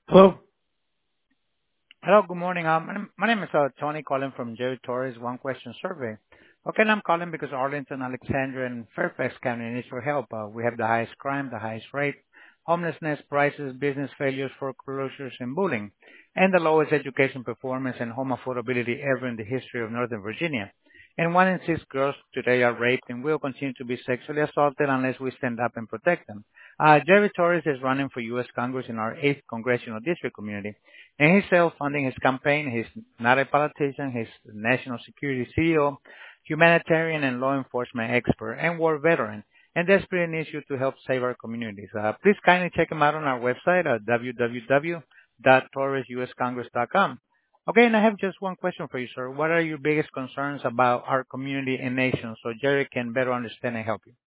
Hello. Hello, good morning. My name is Tony calling from Jerry Torres One Question Survey. Okay, and I'm calling because Arlington, Alexandria, and Fairfax County needs your help. We have the highest crime, the highest rate, homelessness, prices, business failures, foreclosures, and bullying, and the lowest education performance and home affordability ever in the history of Northern Virginia. And 1 in 6 girls today are raped and will continue to be sexually assaulted unless we stand up and protect them. Jerry Torres is running for U.S. Congress in our 8th Congressional District community. And he's self-funding his campaign. He's not a politician. He's a national security CEO, humanitarian and law enforcement expert, and war veteran, and desperately needs you to help save our communities. Please kindly check him out on our website at www.torresuscongress.com. Okay, and I have just one question for you, sir. What are your biggest concerns about our community and nation so Jerry can better understand and help you?